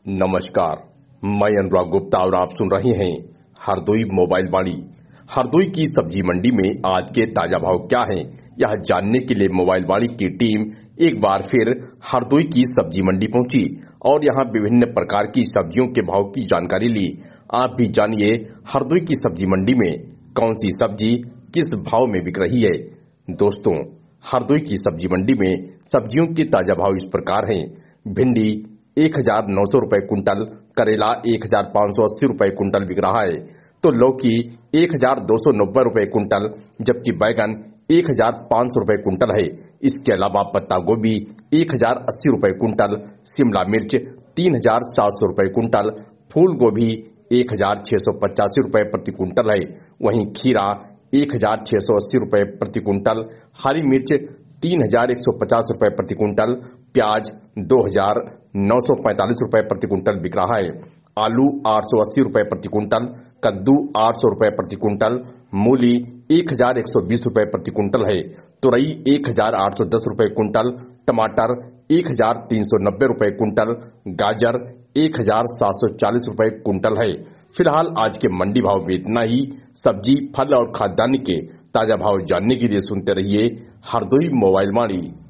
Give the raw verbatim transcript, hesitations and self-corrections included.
नमस्कार, मैं अनुराग गुप्ता और आप सुन रहे हैं हरदोई मोबाइल वाणी। हरदोई की सब्जी मंडी में आज के ताजा भाव क्या हैं, यह जानने के लिए मोबाइल वाणी की टीम एक बार फिर हरदोई की सब्जी मंडी पहुंची और यहां विभिन्न प्रकार की सब्जियों के भाव की जानकारी ली। आप भी जानिए हरदोई की सब्जी मंडी में कौन सी सब्जी किस भाव में बिक रही है। दोस्तों, हरदोई की सब्जी मंडी में सब्जियों के ताजा भाव इस प्रकार हैं। भिंडी एक हजार नौ सौ रुपए कुंटल, करेला एक हजार पाँच सौ अस्सी रुपए कुंटल बिक रहा है, तो लौकी एक हजार दो सौ नब्बे रुपए कुंटल, जबकि बैगन एक हजार पाँच सौ रुपए कुंटल है। इसके अलावा पत्ता गोभी एक हजार अस्सी रुपए कुंटल, शिमला मिर्च तीन हजार सात सौ रुपए कुंटल, फूल गोभी एक हजार छह सौ पचासी रुपए प्रति कुंटल है। वहीं खीरा एक हजार छह सौ अस्सी रुपए प्रति कुंटल, हरी मिर्च तीन हजार एक सौ पचास रुपए प्रति कुंटल, प्याज दो हजार नौ सौ पैंतालीस रुपए प्रति कुंटल बिक रहा है। आलू आठ सौ अस्सी रुपए प्रति कुंटल, कद्दू आठ सौ रुपए प्रति कुंटल, मूली एक हजार एक सौ बीस रुपए प्रति कुंटल है। तुरई एक हजार आठ सौ दस रुपए कुंटल, टमाटर एक हजार तीन सौ नब्बे रुपए कुंटल, गाजर एक हजार सात सौ चालीस रुपए कुंटल है। फिलहाल आज के मंडी भाव में इतना ही। सब्जी, फल और खाद्यान्न के ताजा भाव जानने के लिए सुनते रहिए हरदोई मोबाइल वाणी।